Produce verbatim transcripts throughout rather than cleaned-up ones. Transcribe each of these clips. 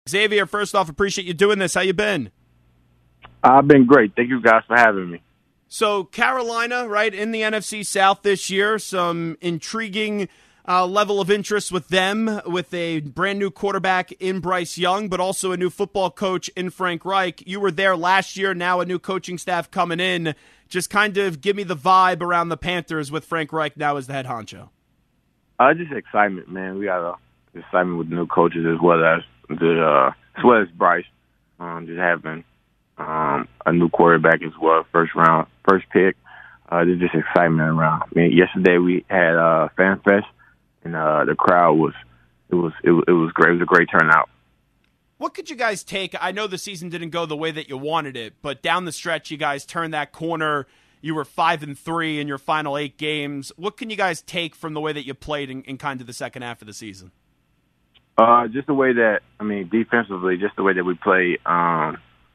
Xavier, first off, appreciate you doing this. How you been? I've been great. Thank you guys for having me. So Carolina, right, in the N F C South this year, some intriguing uh, level of interest with them, with a brand new quarterback in Bryce Young, but also a new football coach in Frank Reich. You were there last year, now a new coaching staff coming in. Just kind of give me the vibe around the Panthers with Frank Reich now as the head honcho. Uh, just excitement, man. We got a excitement with the new coaches as well as the uh, as well as Bryce. Um, just having um, a new quarterback as well, first round, first pick. Uh, there's just excitement around. I mean, yesterday we had uh, Fan Fest, and uh, the crowd was it was it, it was great. It was a great turnout. What could you guys take? I know the season didn't go the way that you wanted it, but down the stretch, you guys turned that corner. You were five and three in your final eight games. What can you guys take from the way that you played in, in kind of the second half of the season? Uh, just the way that, I mean, defensively, just the way that we play um,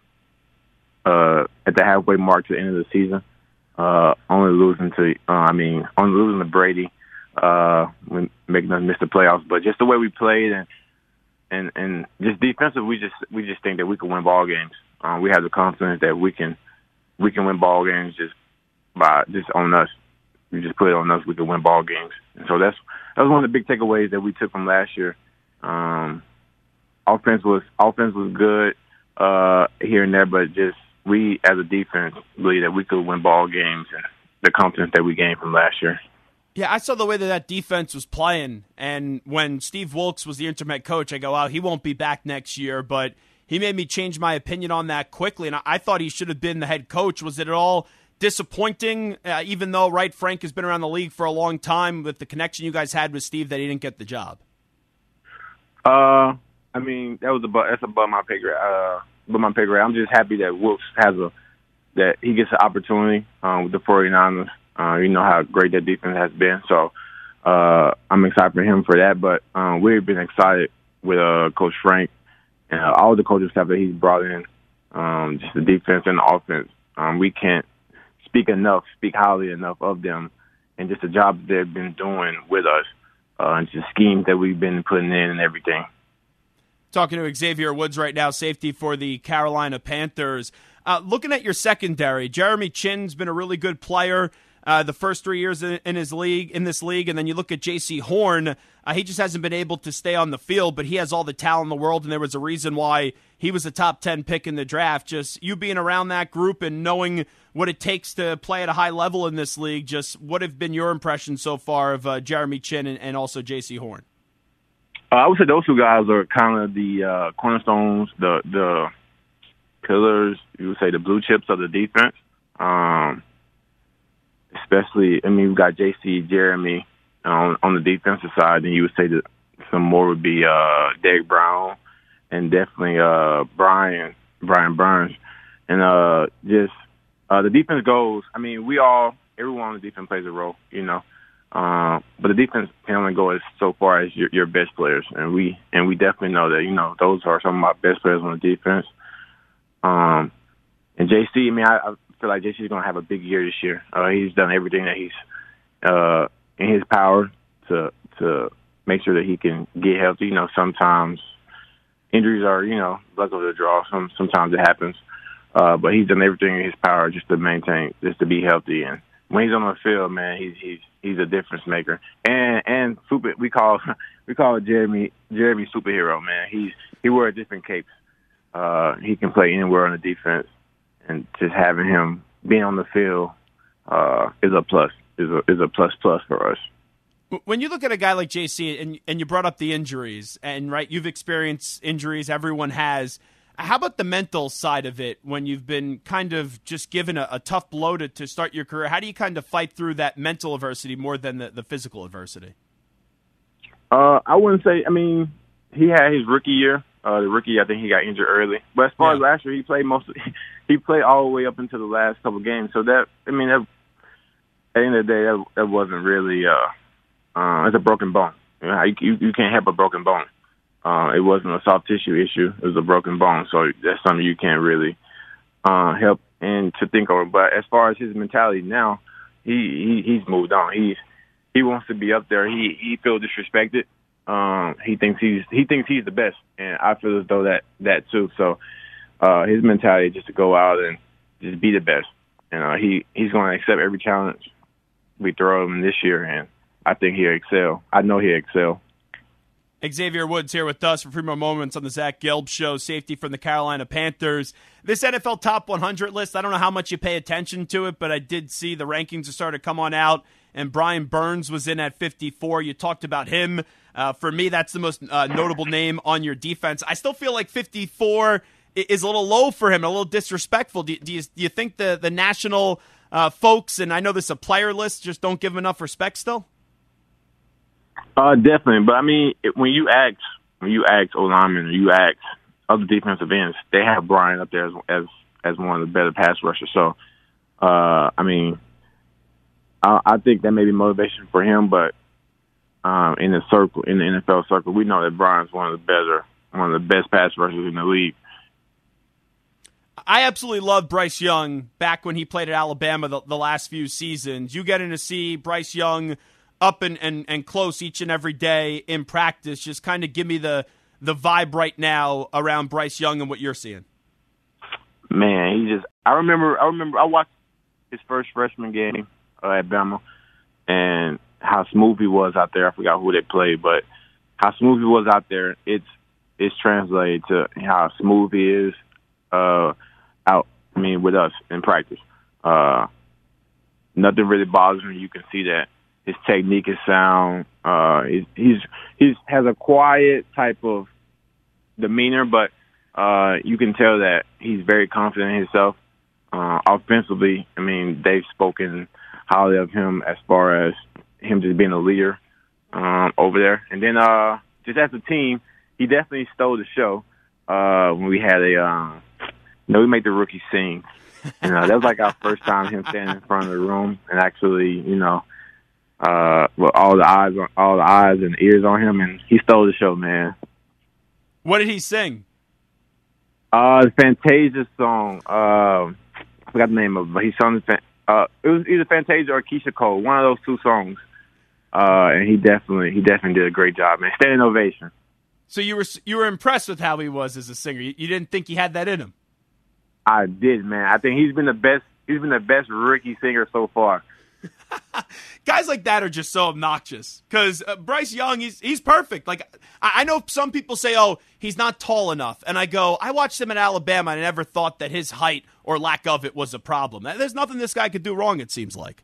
uh, at the halfway mark to the end of the season. Uh, only losing to, uh, I mean, only losing to Brady, uh, when making us miss the playoffs. But just the way we played and and and just defensive, we just we just think that we can win ball games. Um, we have the confidence that we can we can win ball games just by just on us. We just put it on us. We can win ball games, and so that's that was one of the big takeaways that we took from last year. Um, offense was offense was good uh, here and there, but just we as a defense believe that we could win ball games and the confidence that we gained from last year. Yeah, I saw the way that that defense was playing, and when Steve Wilkes was the interim head coach, I go, "Wow, he won't be back next year." But he made me change my opinion on that quickly, and I thought he should have been the head coach. Was it at all disappointing, uh, even though right Frank has been around the league for a long time, with the connection you guys had with Steve, that he didn't get the job? Uh, I mean, that was above, that's above my pay grade. Uh, above my pay grade. I'm just happy that Wilkes has a that he gets an opportunity um, with the 49ers. Uh, you know how great that defense has been, so uh, I'm excited for him for that. But um, we've been excited with uh, Coach Frank and uh, all the coaching staff that he's brought in, um, just the defense and the offense. Um, we can't speak enough, speak highly enough of them, and just the job that they've been doing with us. Uh, and just schemes that we've been putting in and everything. Talking to Xavier Woods right now, safety for the Carolina Panthers. Uh, looking at your secondary, Jeremy Chinn's been a really good player uh, the first three years in, in his league, in this league, and then you look at J C Horn. Uh, he just hasn't been able to stay on the field, but he has all the talent in the world, and there was a reason why he was a top ten pick in the draft. Just you being around that group and knowing what it takes to play at a high level in this league, just what have been your impressions so far of uh, Jeremy Chinn and, and also J C Horn? Uh, I would say those two guys are kind of the uh, cornerstones, the the pillars, you would say the blue chips of the defense. Um, especially, I mean, we've got J C, Jeremy on, on the defensive side, and you would say that some more would be uh, Derek Brown and definitely uh, Brian, Brian Burns. And uh, just uh, the defense goes, I mean, we all, everyone on the defense plays a role, you know. Uh, but the defense can only go as so far as your, your best players, and we and we definitely know that. You know, those are some of my best players on the defense. Um, and J C, I mean, I, I feel like J C is going to have a big year this year. Uh, he's done everything that he's uh, in his power to to make sure that he can get healthy. You know, sometimes injuries are, you know, luck of the draw. Some sometimes it happens, uh, but he's done everything in his power just to maintain, just to be healthy. And when he's on the field, man, he's he's he's a difference maker. And and super, we call we call it Jeremy Jeremy superhero, man. He's he wears different capes. Uh, he can play anywhere on the defense, and just having him being on the field uh, is a plus. is a is a plus plus for us. When you look at a guy like J C, and and you brought up the injuries, and right, you've experienced injuries. Everyone has. How about the mental side of it when you've been kind of just given a, a tough blow to, to start your career? How do you kind of fight through that mental adversity more than the, the physical adversity? Uh, I wouldn't say, I mean, he had his rookie year. Uh, the rookie, I think he got injured early. But as far yeah. as last year, he played most of, he played all the way up into the last couple of games. So that, I mean, that, at the end of the day, that, that wasn't really, uh, uh, it's a broken bone. You know, you, you can't help a broken bone. Uh, it wasn't a soft tissue issue. It was a broken bone. So that's something you can't really uh, help and to think over. But as far as his mentality now, he, he he's moved on. He's he wants to be up there. He he feels disrespected Um, he thinks he's he thinks he's the best, and I feel as though that that too. So uh, his mentality is just to go out and just be the best, and uh, he he's going to accept every challenge we throw him this year, and I think he'll excel. I know he'll excel. Xavier Woods here with us for three more moments on the Zach Gelb Show, safety from the Carolina Panthers. This N F L Top one hundred list, I don't know how much you pay attention to it, but I did see the rankings are starting to come on out, and Brian Burns was in at fifty-four. You talked about him. Uh, for me, that's the most uh, notable name on your defense. I still feel like fifty-four is a little low for him, a little disrespectful. Do, do, you, do you think the, the national uh, folks, and I know this is a player list, just don't give him enough respect still? Uh, definitely, but I mean, when you ask, when you ask O-linemen or you ask other defensive ends, they have Brian up there as as, as one of the better pass rushers. So, uh, I mean, I, I think that may be motivation for him, but um, in the circle, in the N F L circle, we know that Brian's one of the better, one of the best pass rushers in the league. I absolutely loved Bryce Young back when he played at Alabama the, the last few seasons. You getting to see Bryce Young up and, and, and close each and every day in practice, just kind of give me the the vibe right now around Bryce Young and what you're seeing. Man, he just I remember I remember I watched his first freshman game uh, at Bama, and how smooth he was out there. I forgot who they played, but how smooth he was out there, it's it's translated to how smooth he is uh, out I mean with us in practice. Uh, nothing really bothers him. You can see that. His technique is sound. Uh, he's, he's he's has a quiet type of demeanor, but uh, you can tell that he's very confident in himself. Uh, offensively, I mean, they've spoken highly of him as far as him just being a leader um, over there. And then uh, just as a team, he definitely stole the show uh, when we had a um, you know, we made the rookie sing. You know, that was like our first time him standing in front of the room and actually, you know. Uh, with all the eyes, on, all the eyes and ears on him, and he stole the show, man. What did he sing? Uh, the Fantasia song. Uh, I forgot the name of it, but he sung the. Uh, it was either Fantasia or Keisha Cole, one of those two songs. Uh, and he definitely, he definitely did a great job, man. Standing ovation. So you were you were impressed with how he was as a singer. You, you didn't think he had that in him. I did, man. I think he's been the best. He's been the best rookie singer so far. Guys like that are just so obnoxious because uh, Bryce Young, he's he's perfect. Like I, I know some people say, oh, he's not tall enough. And I go, I watched him in Alabama and I never thought that his height or lack of it was a problem. There's nothing this guy could do wrong, it seems like.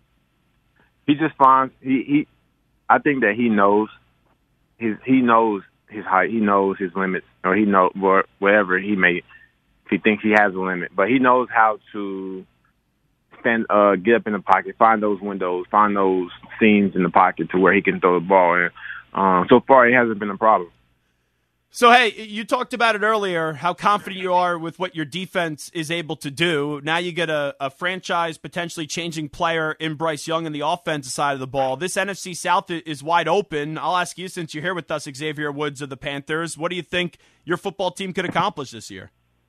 He just finds, he, he I think that he knows his, he knows his height. He knows his limits, or he knows wherever he may, if he thinks he has a limit, but he knows how to stand, uh, get up in the pocket, find those windows, find those seams in the pocket to where he can throw the ball. And um, so far, it hasn't been a problem. So, hey, you talked about it earlier, how confident you are with what your defense is able to do. Now you get a, a franchise potentially changing player in Bryce Young in the offensive side of the ball. This N F C South is wide open. I'll ask you, since you're here with us, Xavier Woods of the Panthers, what do you think your football team could accomplish this year?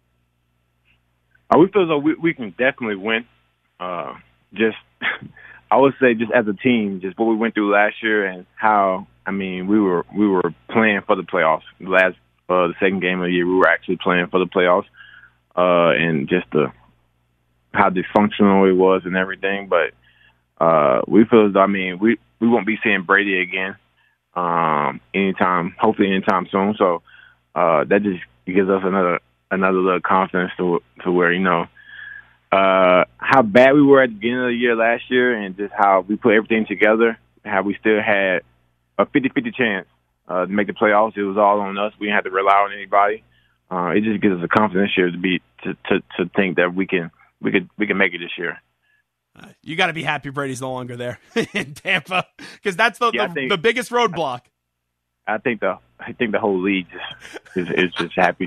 Uh, we feel as though we, we can definitely win. Uh, just, I would say, just as a team, just what we went through last year and how, I mean, we were we were playing for the playoffs. The last, uh, the second game of the year, we were actually playing for the playoffs, uh, and just the how dysfunctional it was and everything. But uh, we feel as though, I mean, we we won't be seeing Brady again, um, anytime, hopefully anytime soon. So uh, that just gives us another another little confidence to to where, you know. Uh, how bad we were at the beginning of the year last year and just how we put everything together, how we still had a fifty-fifty chance uh, to make the playoffs. It was all on us. We didn't have to rely on anybody. Uh, it just gives us a confidence here to be to, to, to think that we can we could we can make it this year. Uh, you got to be happy Brady's no longer there in Tampa, because that's the, yeah, the, think, the biggest roadblock. I think the I think the whole league just is, is just happy.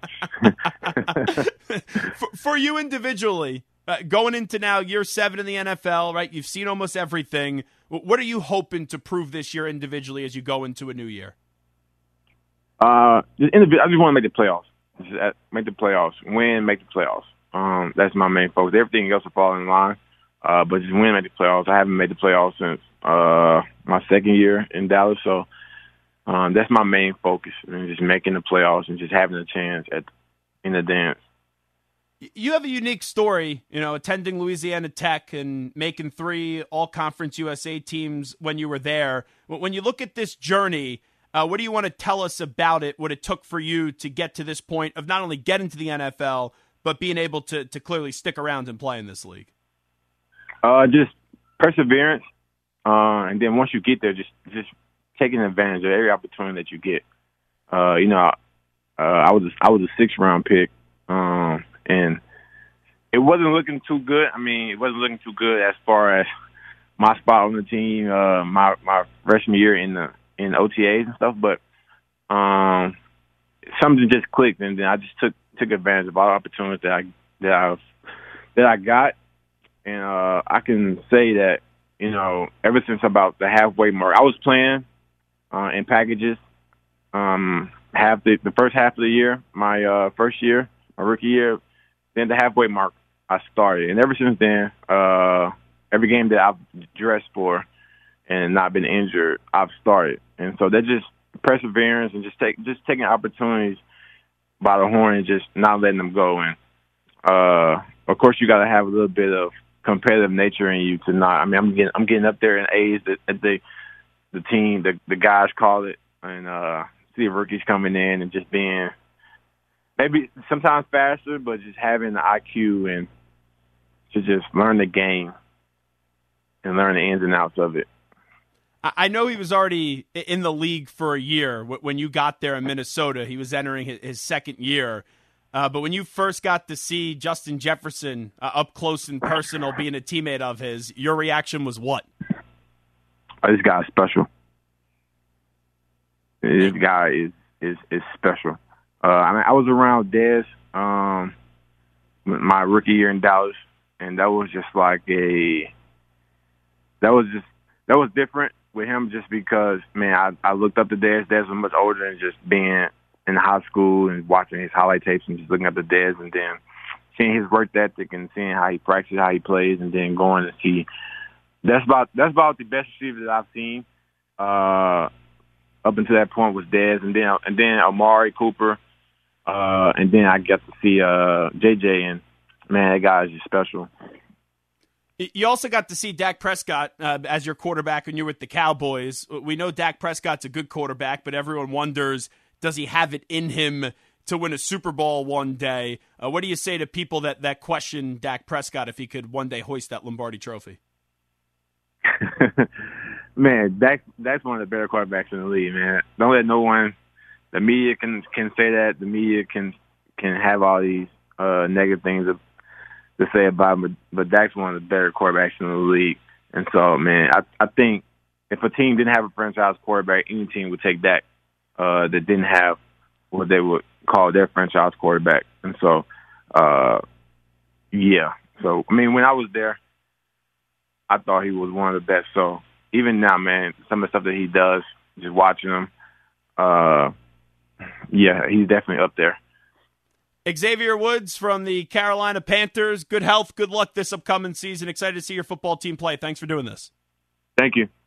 for, for you individually, uh, going into now year seven in the N F L, right? You've seen almost everything. What are you hoping to prove this year individually as you go into a new year? Uh, just indiv- I just want to make the playoffs. Just uh, make the playoffs. Win, make the playoffs. Um, that's my main focus. Everything else will fall in line. Uh, but just win, make the playoffs. I haven't made the playoffs since uh, my second year in Dallas, so Um, that's my main focus, and just making the playoffs and just having a chance at in the dance. You have a unique story, you know, attending Louisiana Tech and making three all-conference U S A teams when you were there. When you look at this journey, uh, what do you want to tell us about it, what it took for you to get to this point of not only getting to the N F L, but being able to, to clearly stick around and play in this league? Uh, just perseverance, uh, and then once you get there, just just taking advantage of every opportunity that you get. Uh, you know, uh, I was I was a sixth-round pick. Um, And it wasn't looking too good. I mean, it wasn't looking too good as far as my spot on the team, uh, my my freshman year in the in O T As and stuff. But um, something just clicked, and then I just took took advantage of all the opportunities that I that I that I got. And uh, I can say that, you know, ever since about the halfway mark, I was playing uh, in packages. Um, half the the first half of the year, my uh, first year, my rookie year. Then the halfway mark, I started. And ever since then, uh, every game that I've dressed for and not been injured, I've started. And so that's just perseverance and just take just taking opportunities by the horn and just not letting them go. And, uh, of course, you got to have a little bit of competitive nature in you to not – I mean, I'm getting I'm getting up there in A's that, that the, the team, the, the guys call it, and uh, see rookies coming in and just being – maybe sometimes faster, but just having the I Q and to just learn the game and learn the ins and outs of it. I know he was already in the league for a year when you got there in Minnesota. He was entering his second year. Uh, but when you first got to see Justin Jefferson uh, up close and personal being a teammate of his, your reaction was what? Oh, this guy is special. This guy is, is, is special. Uh, I mean, I was around Dez um, my rookie year in Dallas, and that was just like a that was just that was different with him, just because man, I, I looked up to Dez. Dez was much older, and just being in high school and watching his highlight tapes and just looking up to Dez, and then seeing his work ethic and seeing how he practices, how he plays, and then going to see that's about that's about the best receiver that I've seen. Uh, up until that point was Dez, and then and then Amari Cooper. Uh, and then I got to see uh, J J, and, man, that guy is just special. You also got to see Dak Prescott uh, as your quarterback when you were with the Cowboys. We know Dak Prescott's a good quarterback, but everyone wonders, does he have it in him to win a Super Bowl one day? Uh, what do you say to people that, that question Dak Prescott if he could one day hoist that Lombardi trophy? Man, Dak, that's one of the better quarterbacks in the league, man. Don't let no one – the media can, can say that. The media can can have all these uh, negative things to, to say about him, but, but Dak's one of the better quarterbacks in the league. And so, man, I, I think if a team didn't have a franchise quarterback, any team would take Dak uh, that didn't have what they would call their franchise quarterback. And so, uh, yeah. So, I mean, when I was there, I thought he was one of the best. So, even now, man, some of the stuff that he does, just watching him, uh, yeah, he's definitely up there. Xavier Woods from the Carolina Panthers. Good health, good luck this upcoming season. Excited to see your football team play. Thanks for doing this. Thank you.